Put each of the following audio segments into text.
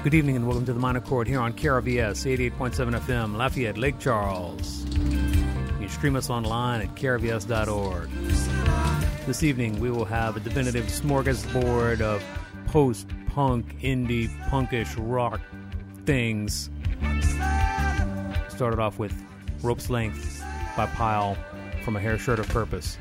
Good evening and welcome to the Minor Chord here on KRVS 88.7 FM, Lafayette, Lake Charles. You can stream us online at krvs.org. This evening we will have a definitive smorgasbord of post-punk, indie, punkish rock things. Started off with Rope's Length by Pile from A Hair Shirt of Purpose.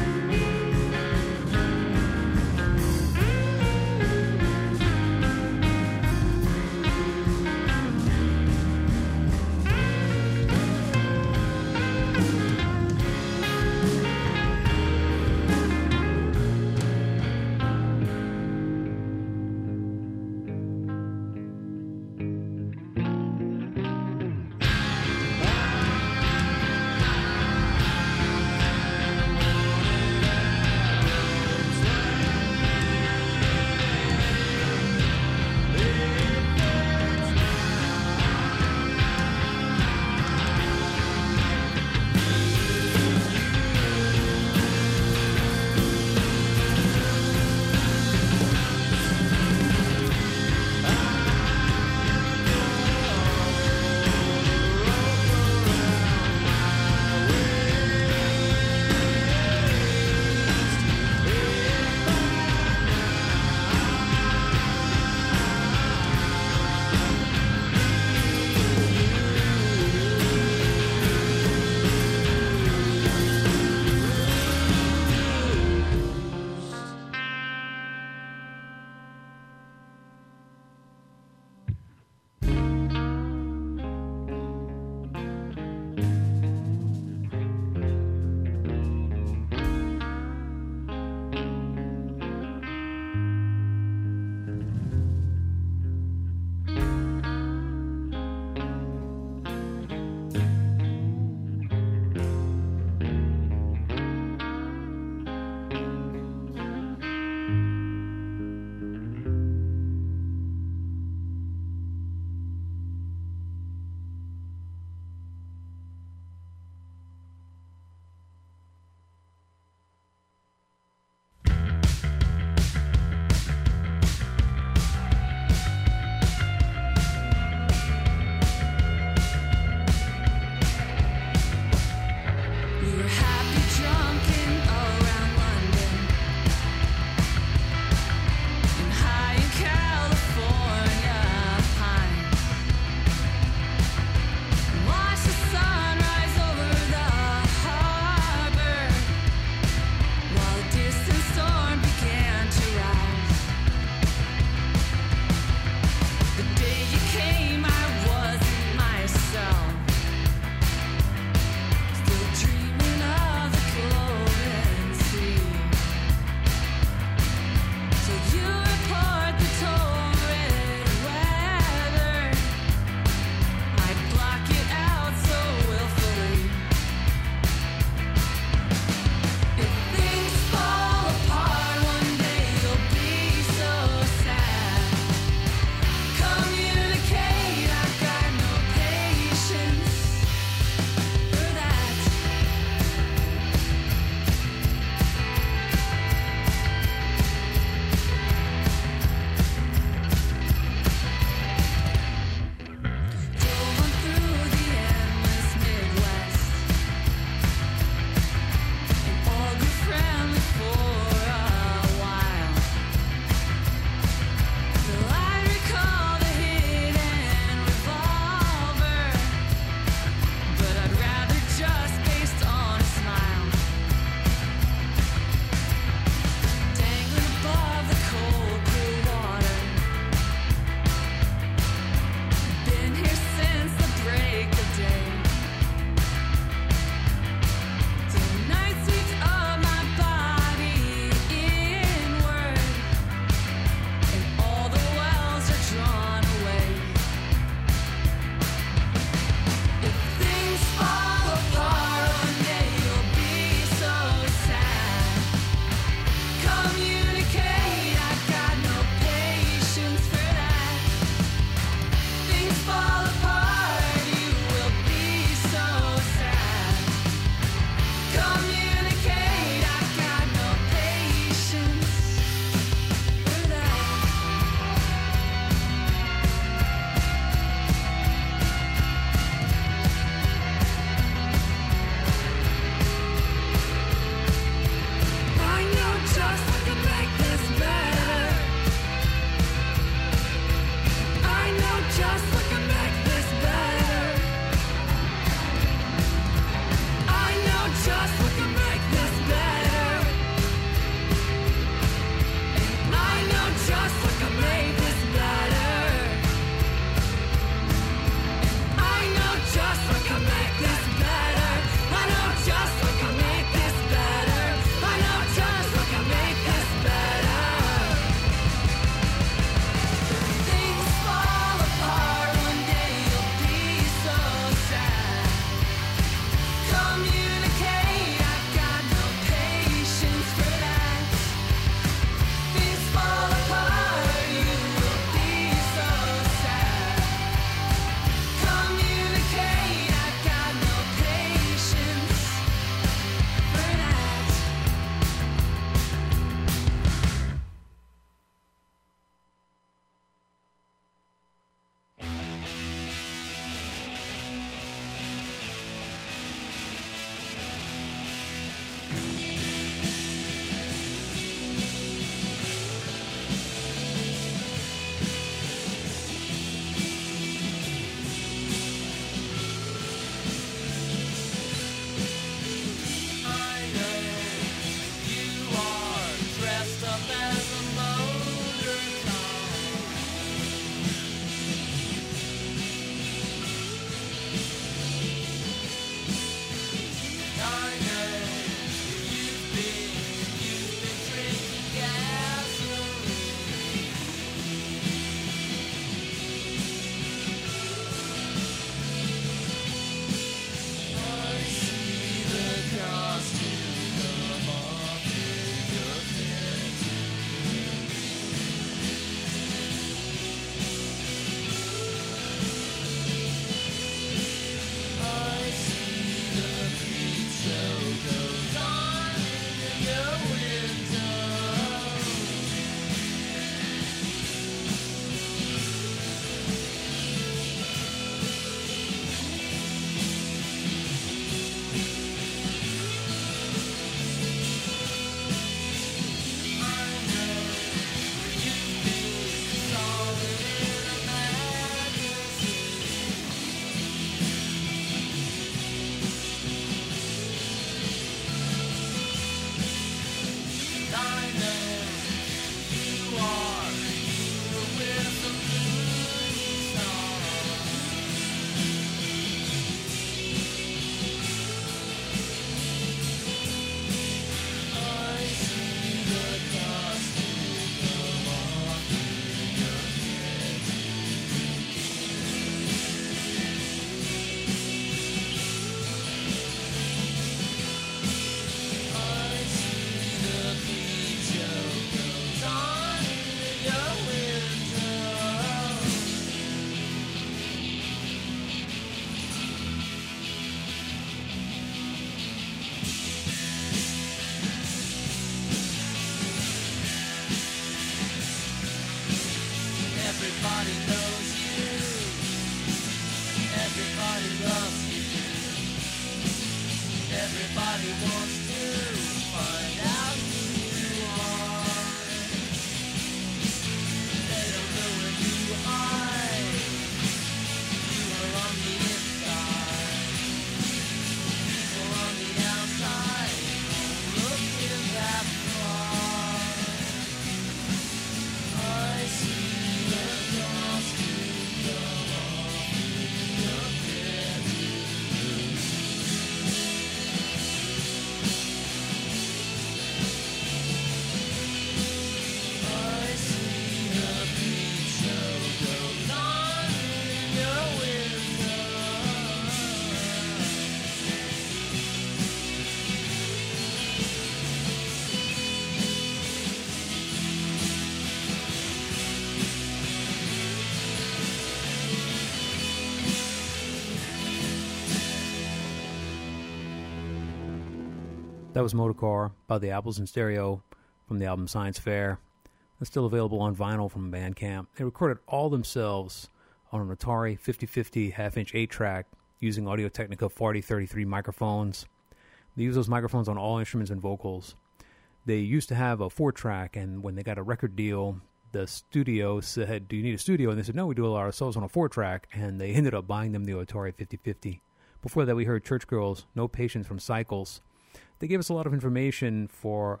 That was Motorcar by the Apples in Stereo from the album Science Fair. It's still available on vinyl from Bandcamp. They recorded all themselves on an Atari 5050 half-inch 8-track using Audio-Technica 4033 microphones. They use those microphones on all instruments and vocals. They used to have a 4-track, and when they got a record deal, the studio said, "Do you need a studio?" And they said, "No, we do it ourselves on a 4-track," and they ended up buying them the Atari 5050. Before that, we heard Church Girls, No Patience from Cycles. They gave us a lot of information for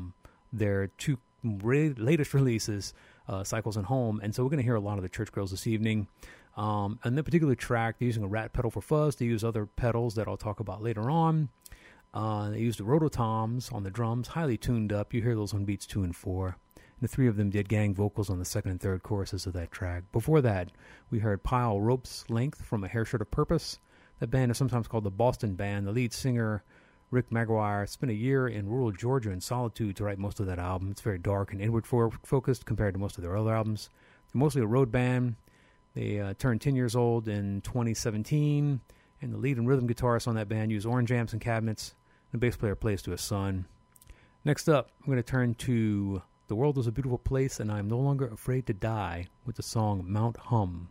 their two latest releases, Cycles and Home, and so we're going to hear a lot of the Church Girls this evening. And that particular track, they're using a Rat pedal for fuzz. They use other pedals that I'll talk about later on. They used the Rototoms on the drums, highly tuned up. You hear those on beats 2 and 4. And the three of them did gang vocals on the second and third choruses of that track. Before that, we heard Pile Rope's Length from A Hair Short of Purpose. That band is sometimes called the Boston Band. The lead singer, Rick Maguire, spent a year in rural Georgia in solitude to write most of that album. It's very dark and inward-focused compared to most of their other albums. They're mostly a road band. They turned 10 years old in 2017, and the lead and rhythm guitarist on that band use orange amps and cabinets. The bass player plays to his son. Next up, I'm going to turn to The World is a Beautiful Place, and I'm No Longer Afraid to Die with the song Mount Hum.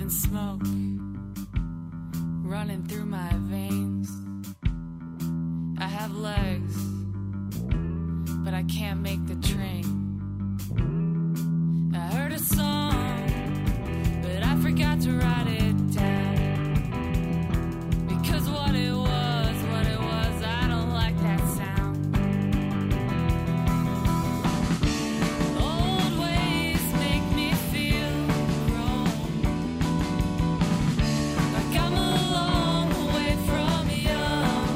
and smoke running through my veins. I have legs, but I can't make the train. I heard a song, but I forgot to write it down. Because what it was, I don't like that sound. Old ways make me feel grown, like I'm a long way from young.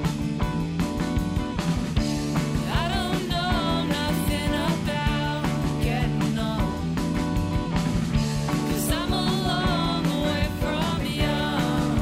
I don't know nothing about getting old, 'cause I'm a long way from young.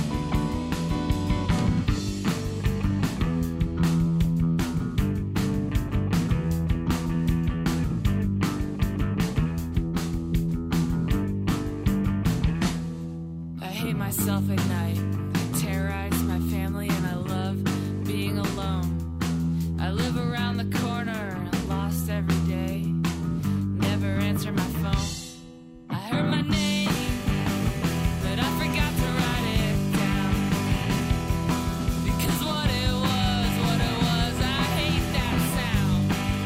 I hate myself at night. I terrorize my family and I love being alone. I live around the corner and lost every day. Never answer my phone. I heard my name, but I forgot to write it down. Because what it was, I hate that sound.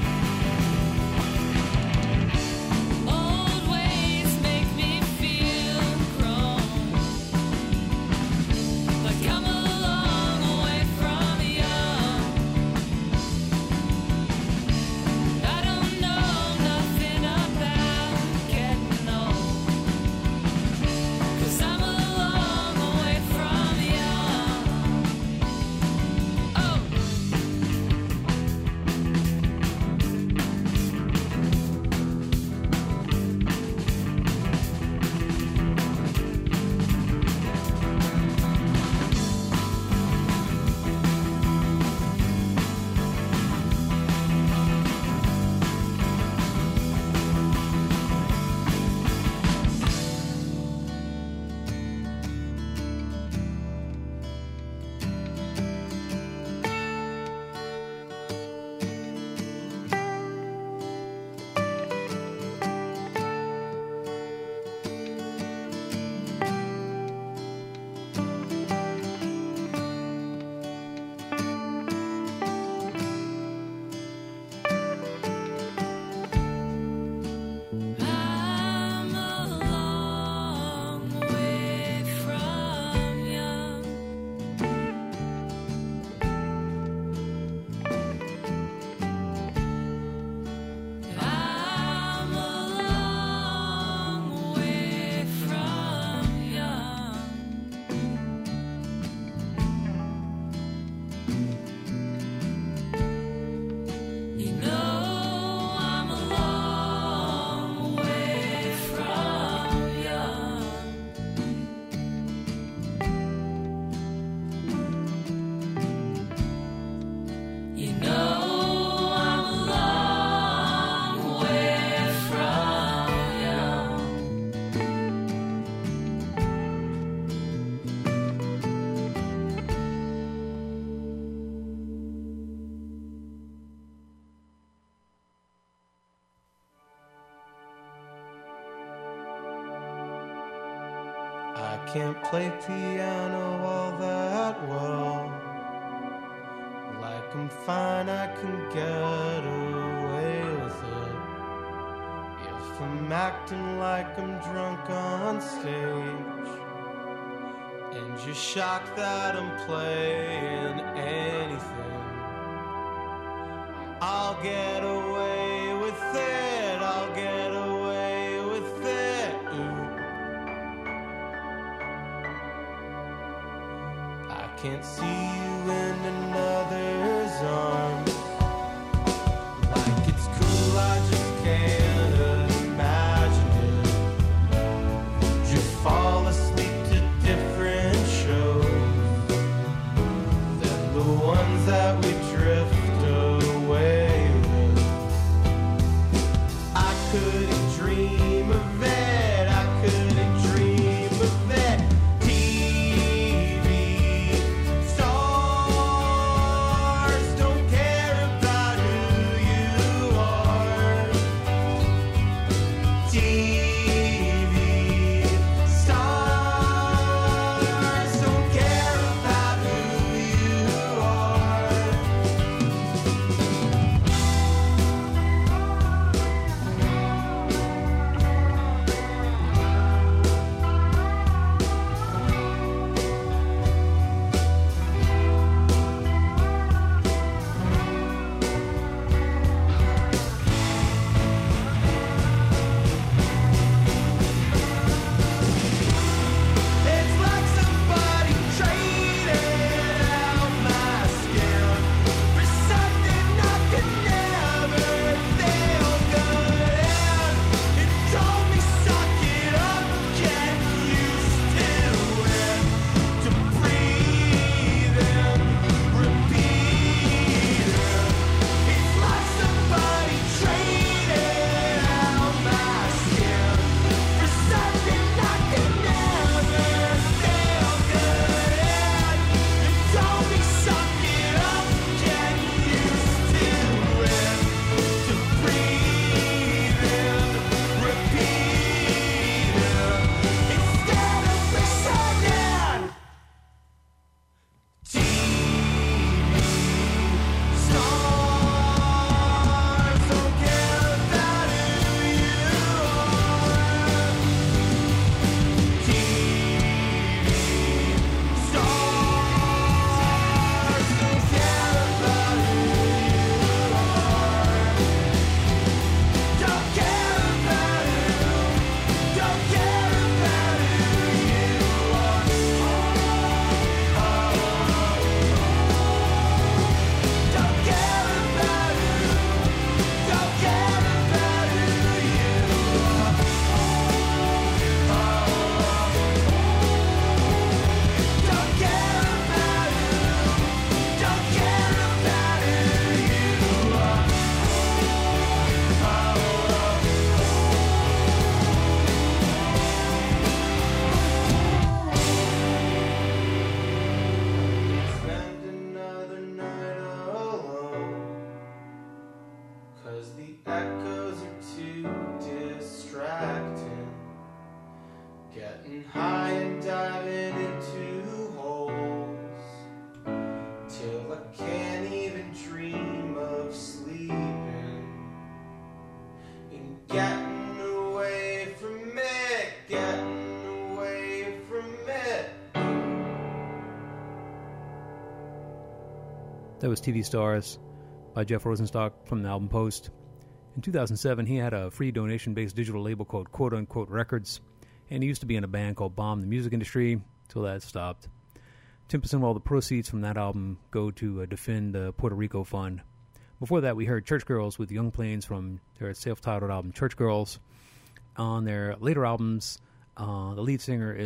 Old ways make me feel grown, like I'm a long way from young. I don't know nothing about getting old, 'cause I'm a long way from young. Oh. I'm a long way from young. I'm a long way from young. You know I'm a long way from young. You know I'm a long way from young. I can't play piano all that well. Like I'm fine, I can get away with it. If I'm acting like I'm drunk on stage, and you're shocked that I'm playing anything, I'll get away with it, I'll get away with it. Ooh. I can't see you in another's arms. Like it's cool, I just can't imagine it. You fall asleep to different shows than the ones that we drift away with. I couldn't dream of it, I couldn't dream of it. TV stars getting high and diving into holes till I can't even dream of sleeping and getting away from it, getting away from it. That was TV Stars by Jeff Rosenstock from the album Post. In 2007, he had a free donation-based digital label called Quote Unquote Records, and he used to be in a band called Bomb the Music Industry, till that stopped. 10% of all the proceeds from that album go to defend the Puerto Rico Fund. Before that, we heard Church Girls with Young Plains from their self-titled album Church Girls. On their later albums, the lead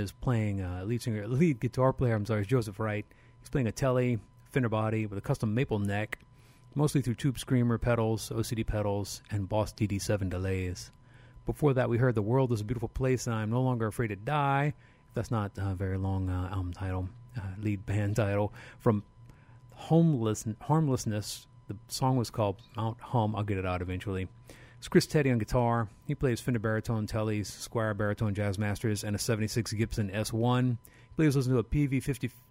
guitar player, is Joseph Wright. He's playing a Tele Fender body with a custom maple neck, mostly through Tube Screamer pedals, OCD pedals, and Boss DD7 delays. Before that, we heard The World is a Beautiful Place and I'm No Longer Afraid to Die. That's not a very long album title, lead band title. From Harmlessness, the song was called Mount Hum. I'll get it out eventually. It's Chris Teddy on guitar. He plays Fender Baritone, Teles, Squire Baritone Jazz Masters, and a 76 Gibson S1. He plays listening to a PV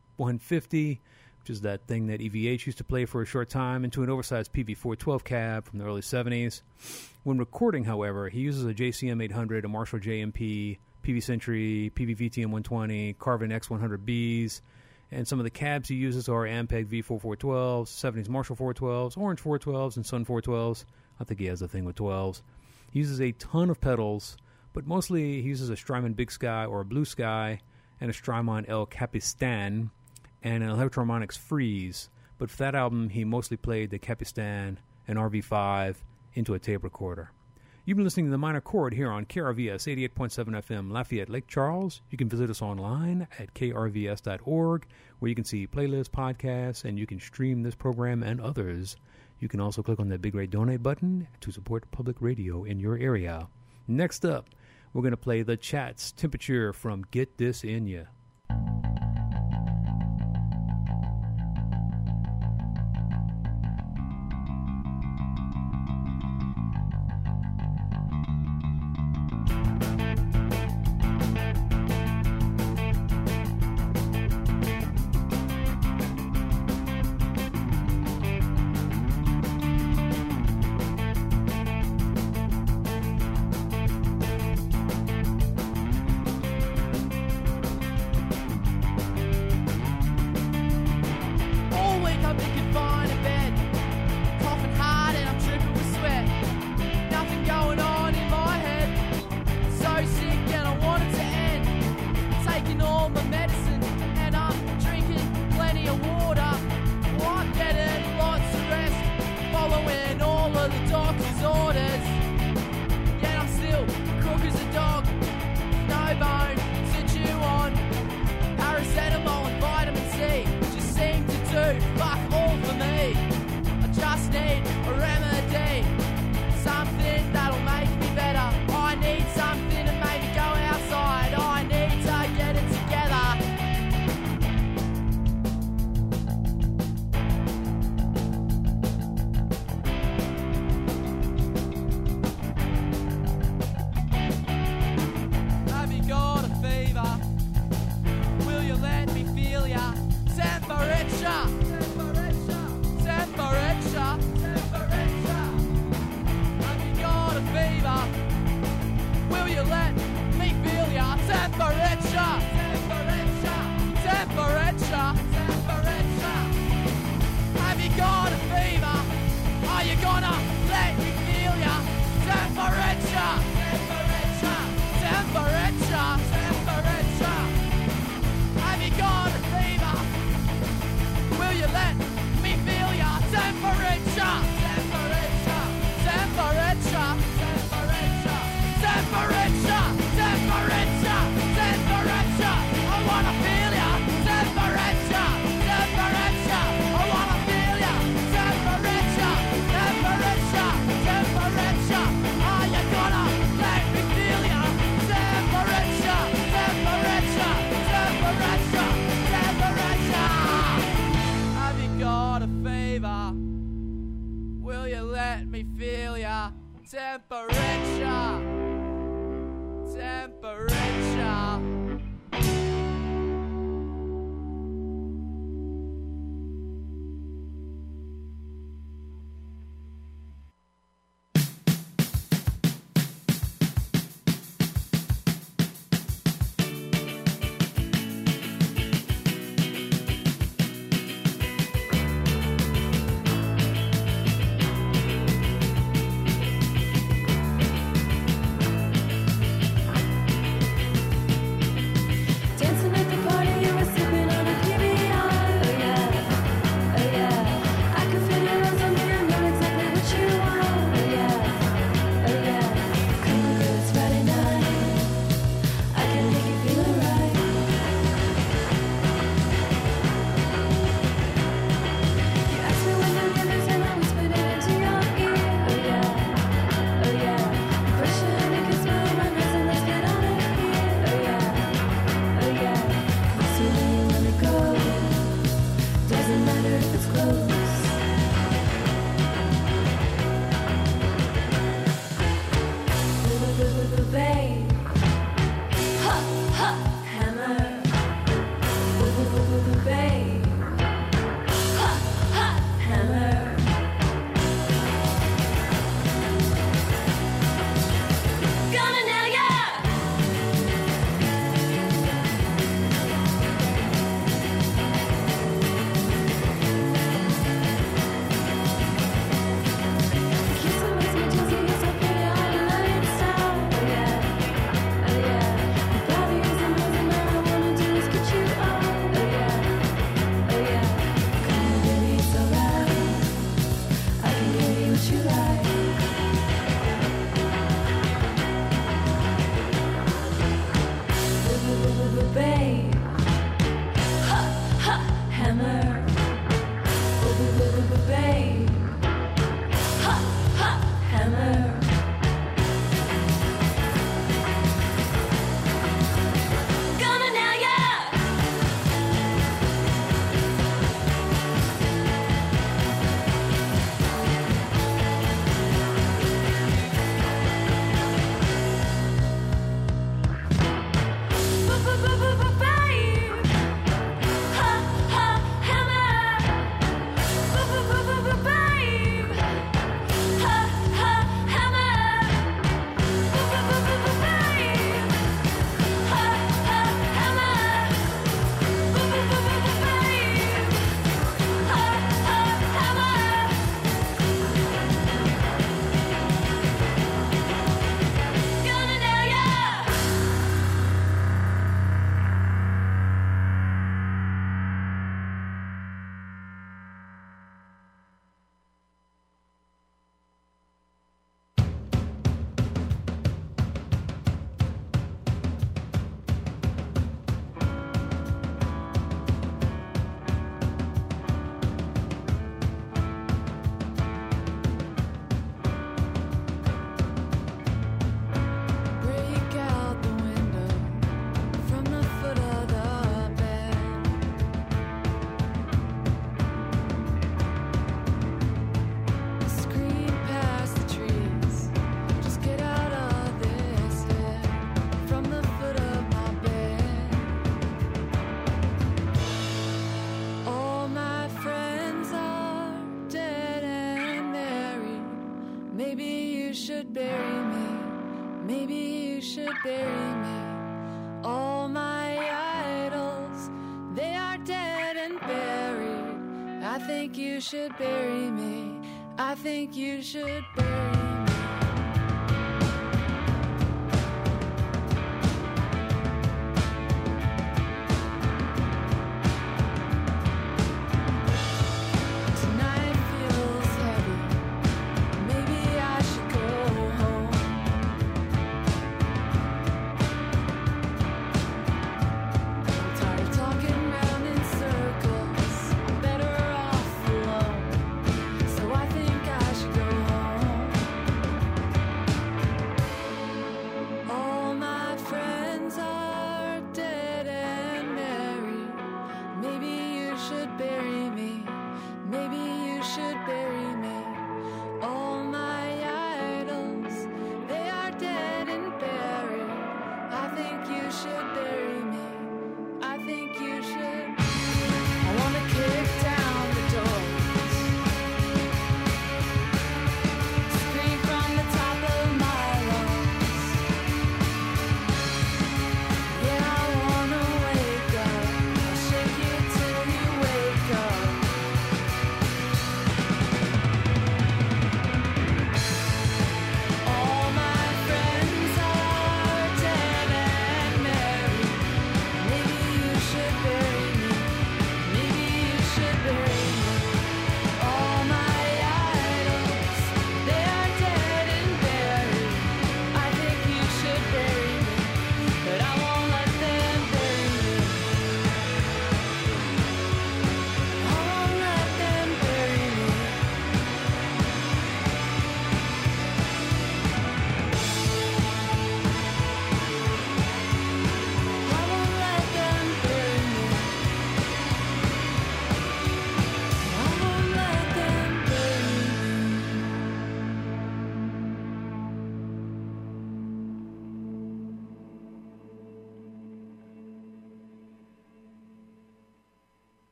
5150, which is that thing that EVH used to play for a short time, into an oversized PV412 cab from the early 70s. When recording, however, he uses a JCM 800, a Marshall JMP, PV Century, PV VTM 120, Carvin X100Bs, and some of the cabs he uses are Ampeg V4412s, 70s Marshall 412s, Orange 412s, and Sun 412s. I think he has a thing with 12s. He uses a ton of pedals, but mostly he uses a Strymon Big Sky or a Blue Sky and a Strymon El Capistan, and an Electroharmonics Freeze, but for that album, he mostly played the Capistan and RV5 into a tape recorder. You've been listening to The Minor Chord here on KRVS 88.7 FM, Lafayette, Lake Charles. You can visit us online at krvs.org, where you can see playlists, podcasts, and you can stream this program and others. You can also click on the Big Red Donate button to support public radio in your area. Next up, we're going to play The Chats, Temperature from Get This In Ya. Temperature. should bury me. All my idols, they are dead and buried. I think you should bury me. I think you should bury me.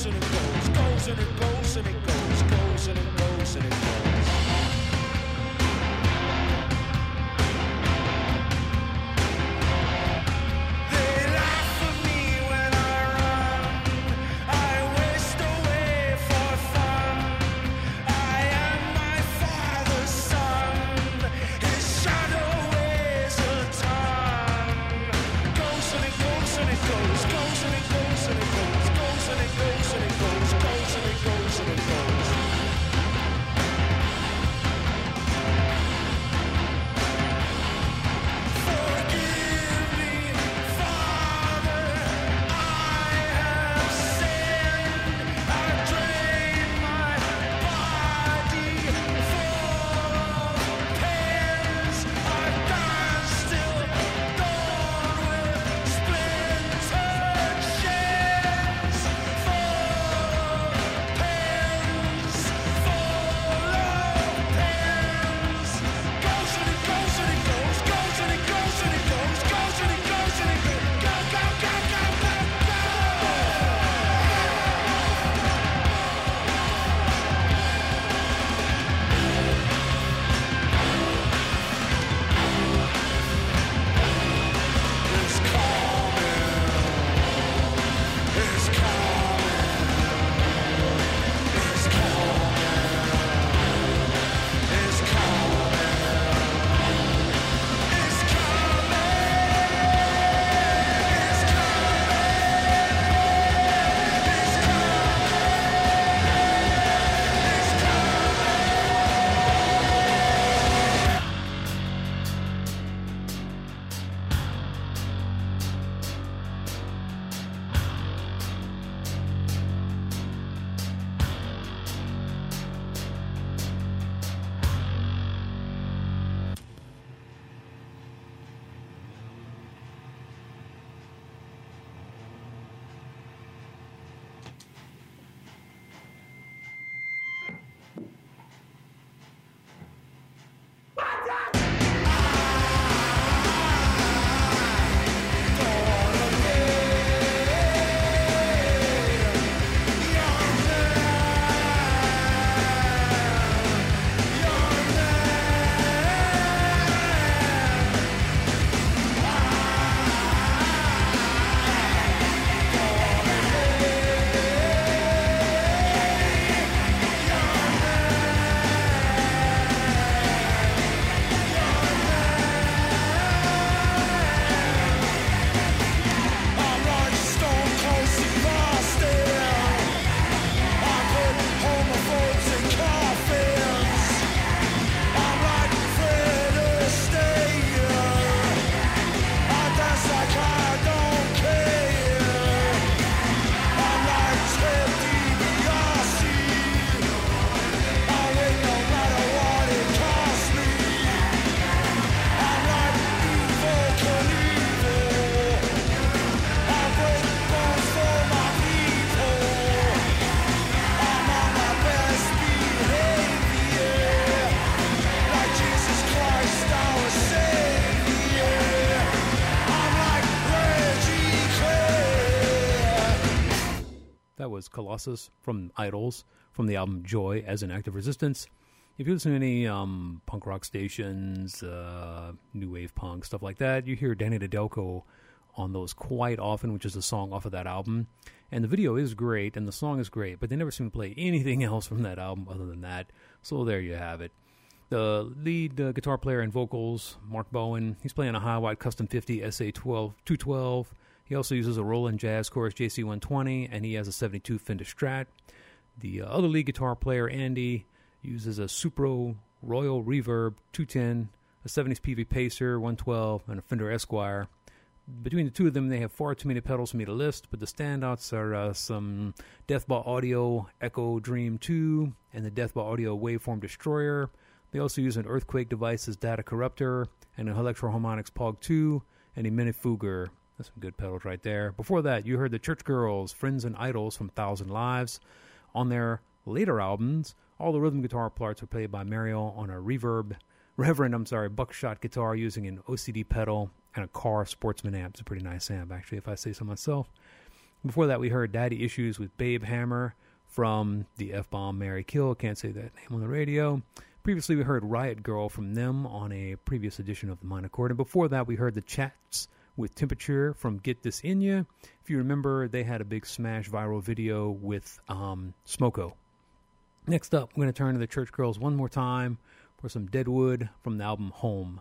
And it goes and it goes, goes and it goes and it goes. Colossus from Idols, from the album Joy as an Act of Resistance. If you listen to any punk rock stations, new wave punk, stuff like that, you hear Danny DeDelco on those quite often, which is a song off of that album. And the video is great, and the song is great, but they never seem to play anything else from that album other than that. So there you have it. The lead guitar player and vocals, Mark Bowen, he's playing a Hiwatt Custom 50 SA212. He also uses a Roland Jazz Chorus JC120, and he has a 72 Fender Strat. The other lead guitar player, Andy, uses a Supro Royal Reverb 210, a 70s PV Pacer 112, and a Fender Esquire. Between the two of them, they have far too many pedals for me to list, but the standouts are some Deathball Audio Echo Dream 2 and the Deathball Audio Waveform Destroyer. They also use an Earthquake Devices Data Corruptor and an Electro-Harmonix POG 2 and a Minifuger. That's some good pedals right there. Before that, you heard the Church Girls, Friends and Idols from 1,000 Lives. On their later albums, all the rhythm guitar parts were played by Mario on a Reverend buckshot guitar using an OCD pedal and a Carr Sportsman amp. It's a pretty nice amp, actually, if I say so myself. Before that, we heard Daddy Issues with Babe Hammer from the F-Bomb Mary Kill. Can't say that name on the radio. Previously, we heard Riot Girl from them on a previous edition of the Mind Accord. Before that, we heard the Chats with Temperature from Get This In Ya. If you remember, they had a big smash viral video with Smoko. Next up, we're going to turn to the Church Girls one more time for some Deadwood from the album Home.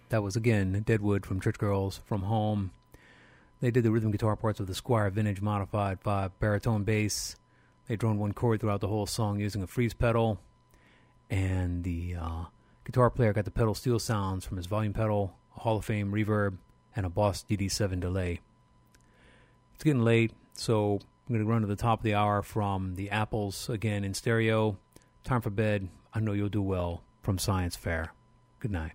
That was, again, Deadwood from Church Girls from Home. They did the rhythm guitar parts of the Squier Vintage Modified 5 baritone bass. They droned one chord throughout the whole song using a freeze pedal. And the guitar player got the pedal steel sounds from his volume pedal, a Hall of Fame reverb, and a Boss DD7 delay. It's getting late, so I'm going to run to the top of the hour from the Apples again in stereo. Time for Bed, I Know You'll Do Well from Science Fair. Good night.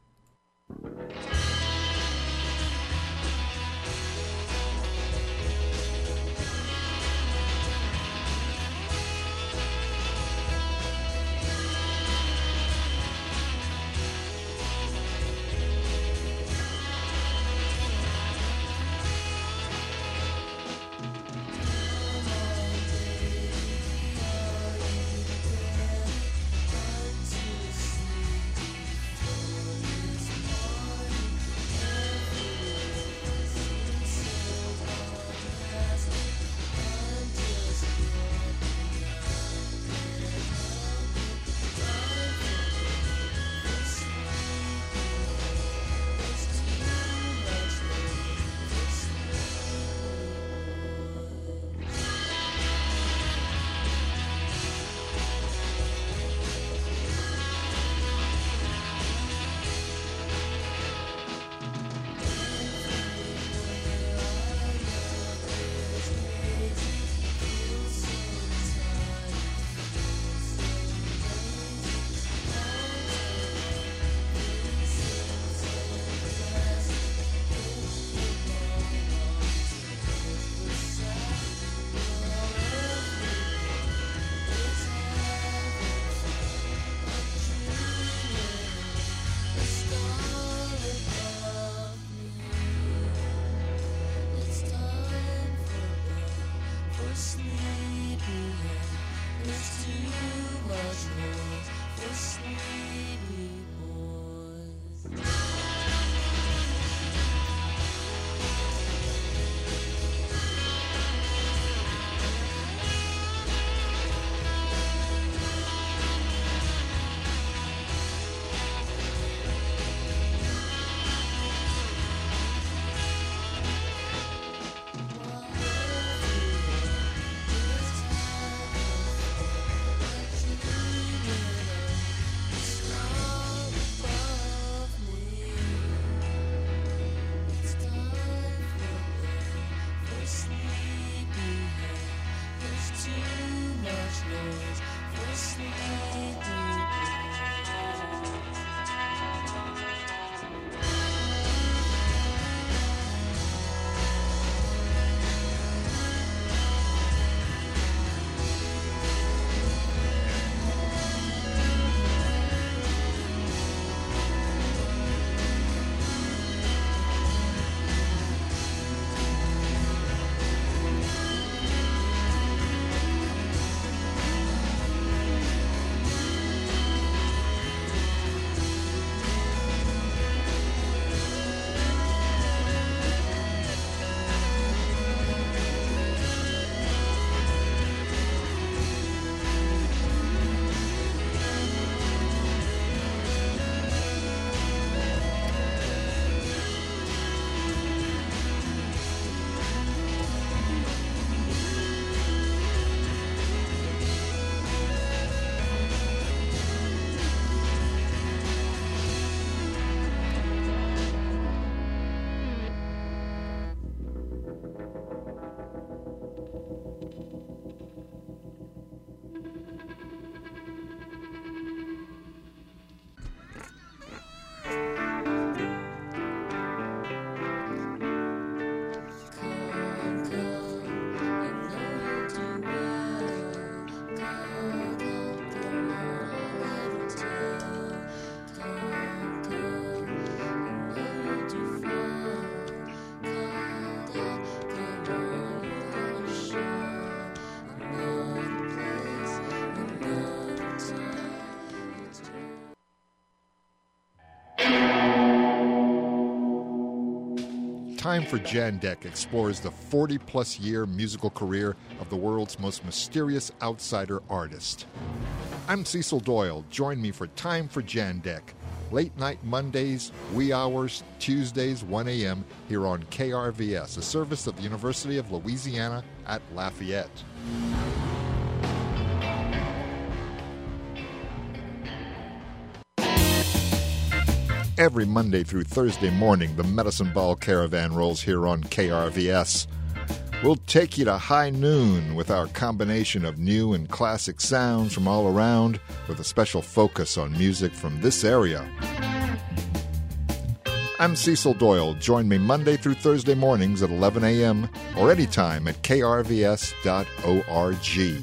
Time for Jandek explores the 40-plus year musical career of the world's most mysterious outsider artist. I'm Cecil Doyle. Join me for Time for Jandek, Late night Mondays, wee hours, Tuesdays, 1 a.m. here on KRVS, a service of the University of Louisiana at Lafayette. Every Monday through Thursday morning, the Medicine Ball Caravan rolls here on KRVS. We'll take you to high noon with our combination of new and classic sounds from all around, with a special focus on music from this area. I'm Cecil Doyle. Join me Monday through Thursday mornings at 11 a.m. or anytime at krvs.org.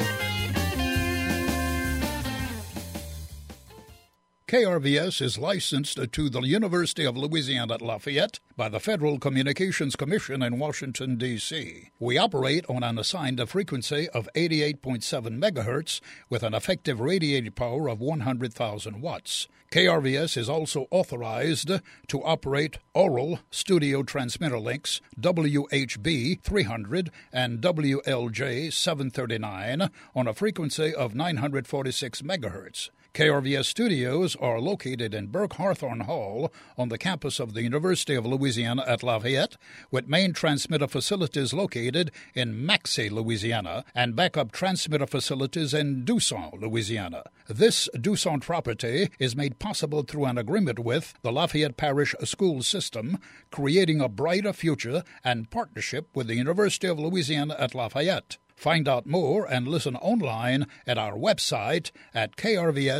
KRVS is licensed to the University of Louisiana at Lafayette by the Federal Communications Commission in Washington, D.C. We operate on an assigned frequency of 88.7 megahertz with an effective radiated power of 100,000 watts. KRVS is also authorized to operate oral studio transmitter links WHB 300 and WLJ 739 on a frequency of 946 megahertz. KRVS studios are located in Burke Hawthorne Hall on the campus of the University of Louisiana at Lafayette, with main transmitter facilities located in Maxey, Louisiana, and backup transmitter facilities in Dusson, Louisiana. This Dusson property is made possible through an agreement with the Lafayette Parish School System, creating a brighter future and partnership with the University of Louisiana at Lafayette. Find out more and listen online at our website at krvs.org.